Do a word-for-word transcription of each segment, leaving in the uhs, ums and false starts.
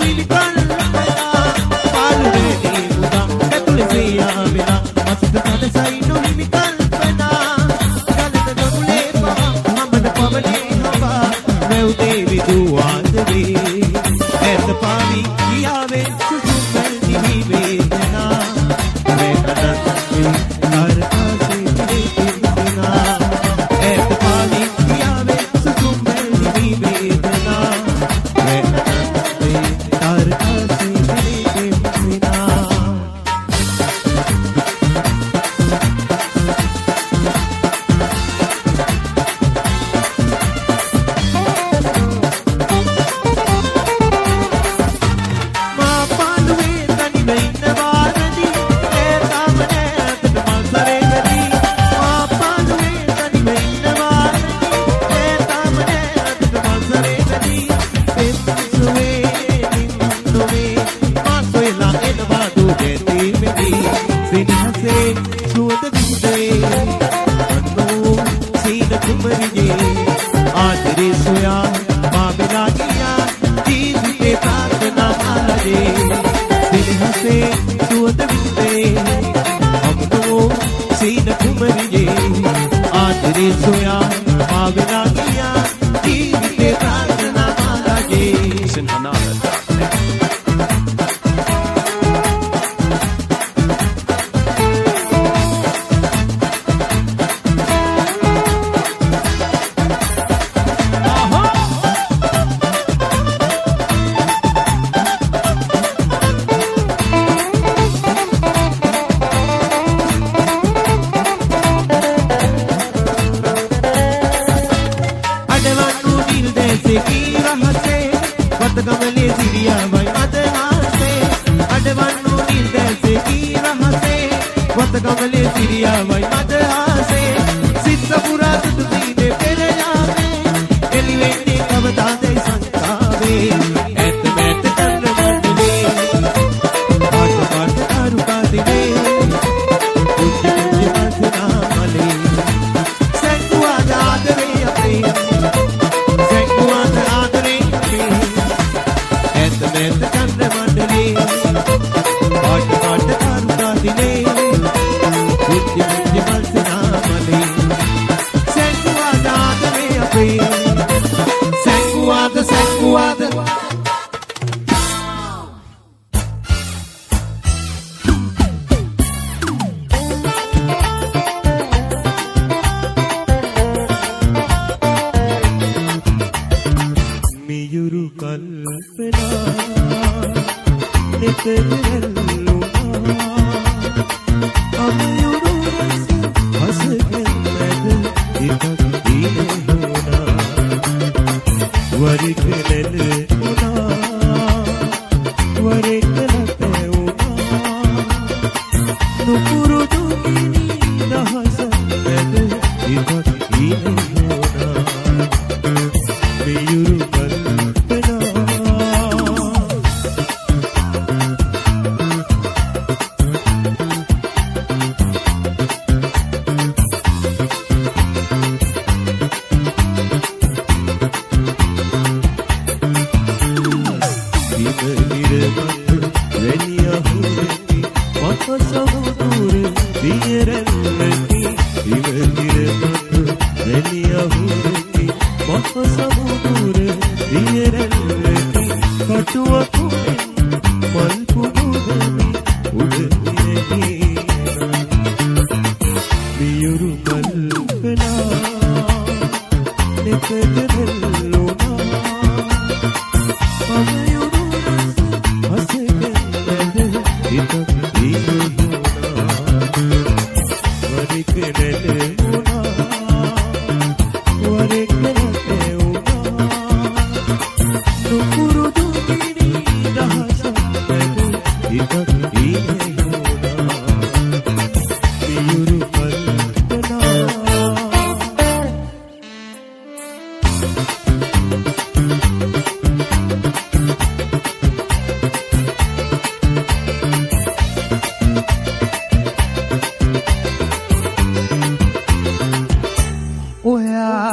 හිමි කල්පනා පාළුවේදී මුදා ඇතුළේ පියා වෙලා මස්ත කනසයි නොහිමි කල්පනා ගලන ගොමුලේ පවා මමන පවනේ හවා වැව් දේවි දුවාද වේ ඇත පාවි කියාවේ සුසුම්බල් දිවි වේදනා වේ කඩන්නේ අරකාසේ වේදනා ඇත පාවි කියාවේ සුසුම්බල් දිවි වේදනා වේ කඩන්නේ අරකාසේ වේදනා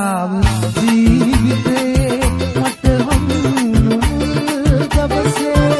ඔයාව ජීවිතේ මට හම්බුනේ දවසේ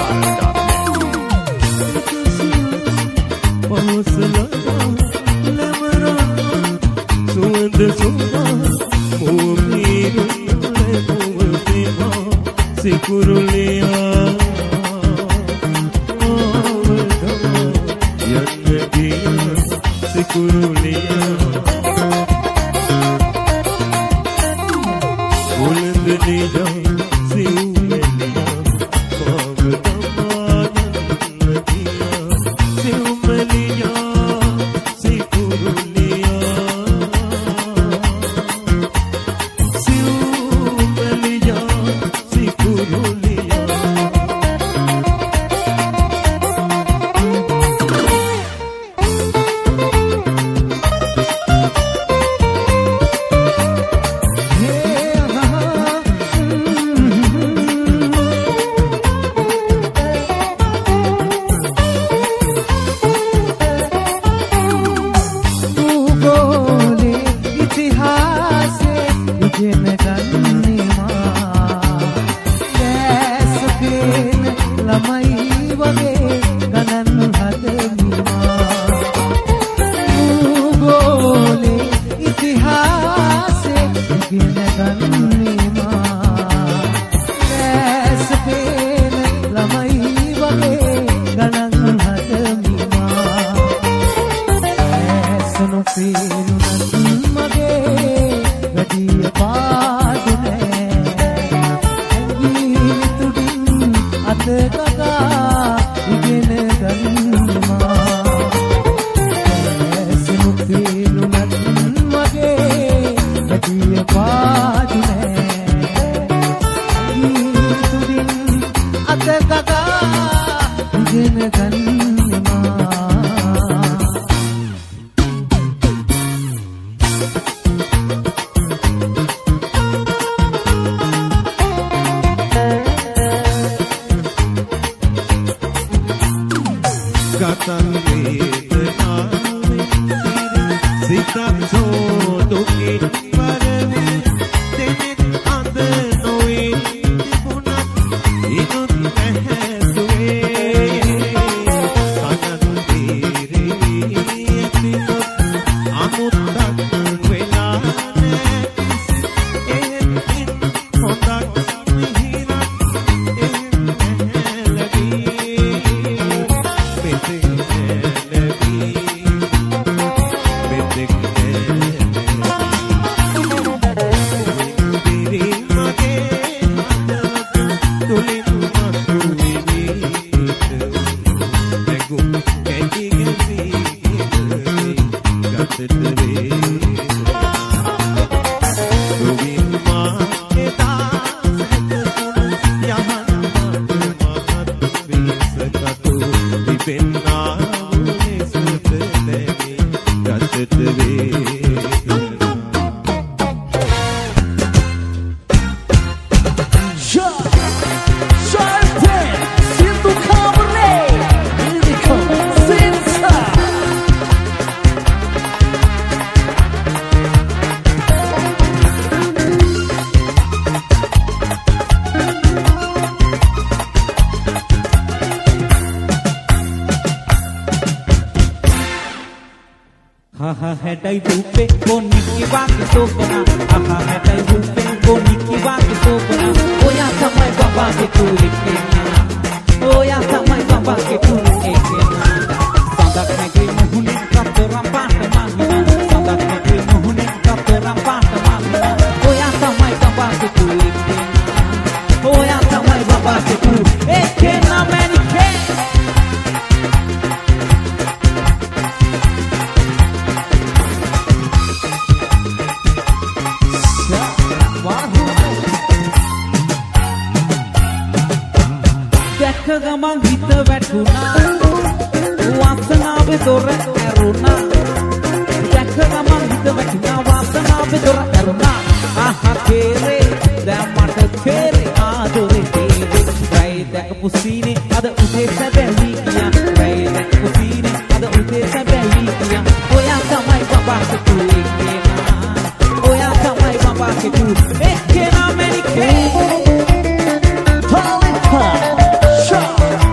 Sure.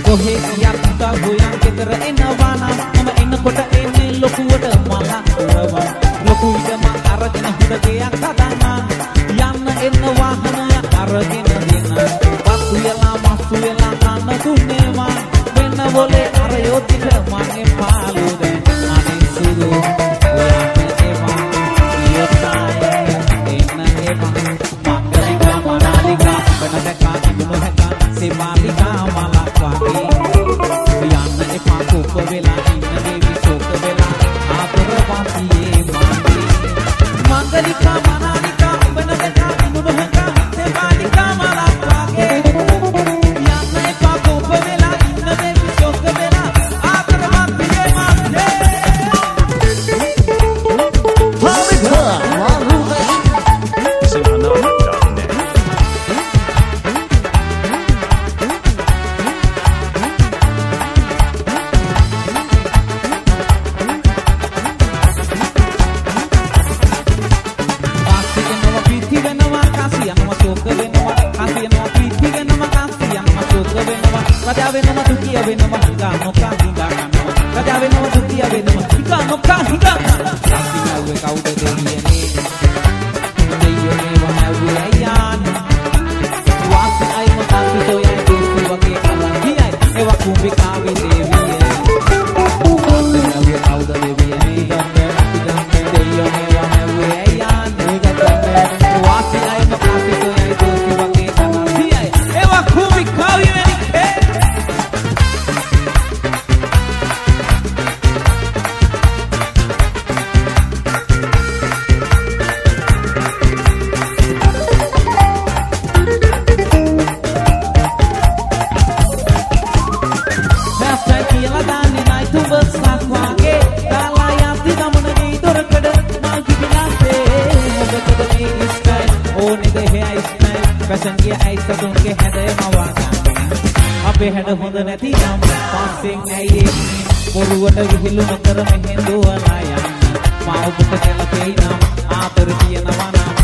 කොහේ ගියත් උදා හොයන් ගෙදර එනවා නම් මම එනකොට එන්නේ ලොකුවට මලක්වව ලොකු විදම අරගෙන හොඳ ගයක් හදන්න යන්න එන්න වාහනය අරගෙන දෙන්න වස්තු වෙලා මස්තු වෙලා කන්න දුන්නේ මං වෙන්න બોලේ අර යොදිට මගේ පාළු දැන් අනේ සුදු ඔයාට එපා යොත්තාය එන්න එපා මංගලිකා මනාලිකා වෙන දැකා තිබුණු හැකා සේමාලිකා මලක් වගේ යන්න එපා කුප්ප වෙලා ඉන්න දේවි ශෝක වෙලා ආතර වාසියේ මාගේ මංගලිකා මනාලිකා වෙන දැකා තිබුණු හැකා සේමාලිකා මලක් වගේ යන්න එපා කුප්ප වෙලා ඉන්න දේවි ශෝක වෙලා ආතර වාසියේ මාගේ Raja venoma dukia venoma higa noka higa kanwa Raja venoma dukia venoma higa noka higa Kasi nawe kauda deviyane Deyone wanawe ayan Wasi ay makasi soya desi wake alangiyay Ewa kumbi kavi deviyane Kasi nawe kauda deviyane Deyone wanawe ayan Wasi ay makasi soya desi wake alangiyay Ewa kumbi kavi deviyane අපේ හැඩ හොඳ නැති නම් පාසෙන් ඇයි එන්නේ පොරුවට විහිළු නොකර මෙහෙන් දුවලා යන්න මා ඔබට කැළපෙයි නම් ආතර තියනවා නම්